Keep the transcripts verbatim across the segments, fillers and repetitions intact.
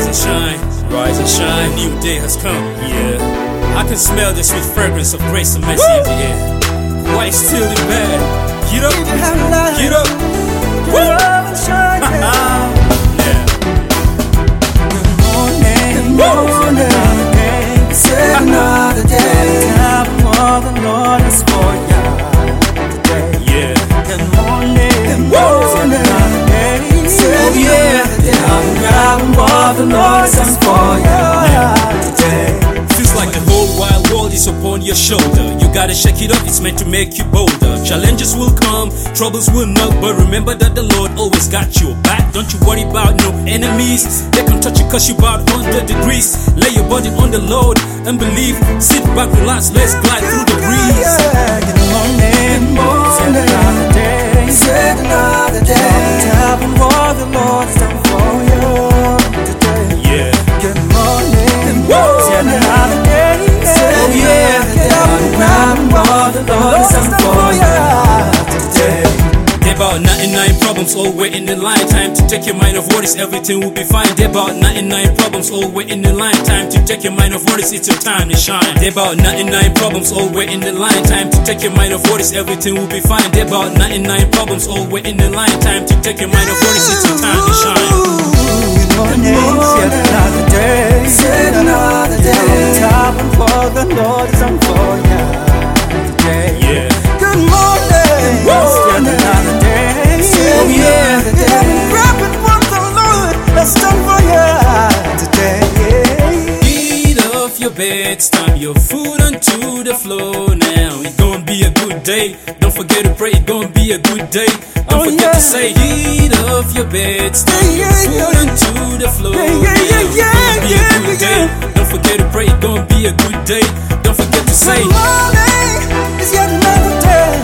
rise and shine, rise and shine. A new day has come, yeah. I can smell the sweet fragrance of grace and mercy in the air. Why still in bed? Get up, get up, woo! Shine, yeah. Yeah. Good morning, good morning. It's another day. Time for the Lord is for you today. Yeah. Good morning, good morning. Oh yeah. Time for the Lord is for you today. Feels like the whole wide world is upon your shoulder. You gotta shake it up, it's meant to make you bolder. Challenges will come, troubles will knock, but remember that the Lord always got your back. Don't you worry about no enemies. They can touch you cause you about one hundred degrees. Lay your body on the Lord and believe. Sit back, relax, let's glide through the breeze. Good morning, morning. It's another day. It's another day. Time for the Lord is done for you today. Yeah. Good morning, it's another day. Oh yeah. Time for the Lord is done for you today. There about ninety-nine problems all waiting in line. Time to take your mind off what is, everything will be fine. There about ninety-nine problems all waiting in line. Time to take your mind off what is, it's your time to shine. There about ninety-nine problems all waiting in line. Time to take your mind off what is, everything will be fine. There about ninety-nine problems all waiting in line. Time to take your mind off what is, it's your time to shine. Good morning, it's another day. It's another day. Time for the Lord is on for you today. Yeah. Good morning, it's another day. Oh yeah. Rapping for the Lord that's done for you today. Eat off your bed, stomp your food onto the floor now. It's gonna be a good day. Don't forget to pray, it's gonna be a good day. Don't Oh, forget yeah. to say, eat off your bed, stomp Yeah, your yeah, food onto the floor Yeah, yeah, now. yeah, It's yeah, gonna be a yeah, good yeah. day. Don't forget to pray, it's gonna be a good day. Don't forget to say, Good morning, it's yet another day.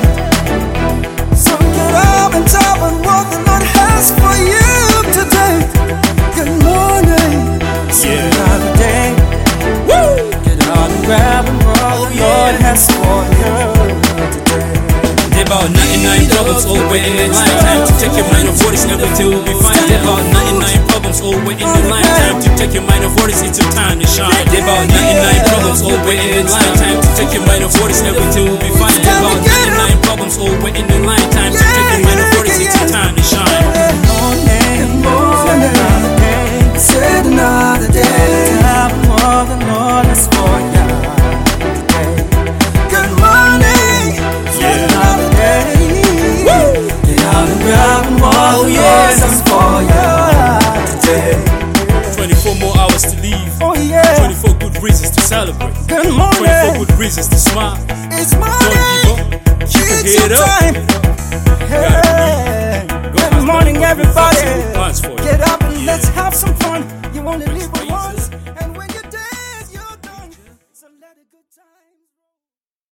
So get up and tell them what the Lord has for you today. Good morning, it's yet Yeah. another day. Woo! Get up and grab and what the Lord has for you today. there about ninety-nine problems all waiting in line. Time to take your mind off what is, everything will be fine. There about ninety-nine problems all waiting in line. Time to take your mind off what is, it's your time to shine. There about ninety-nine problems all waiting in line. Time to take your mind off what is, everything will be fine. There about ninety-nine problems all waiting in line. Time to take your mind off what is, it's your time to shine. Good morning, morning, another day. It's another day. Time for the Lord is for you today. Good morning, it's Yeah. another day. Woo! Get out and grab and what Oh, the yeah. Lord is for you today. twenty-four more hours to leave. Oh yeah. twenty-four good reasons to celebrate. Good twenty-four morning, good reasons to smile. it's Don't morning. give up. Keep your It's head your up. time. Hey. Good morning, everybody. Plans for you. Get up and Yeah. let's have some fun. You only live once, and when you're dead, you're done. So let it go.